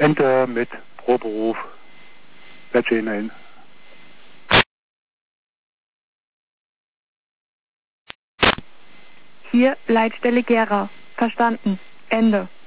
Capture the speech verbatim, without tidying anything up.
Enter mit Proberuf. Patche hinein. Hier Leitstelle Gera. Verstanden. Ende.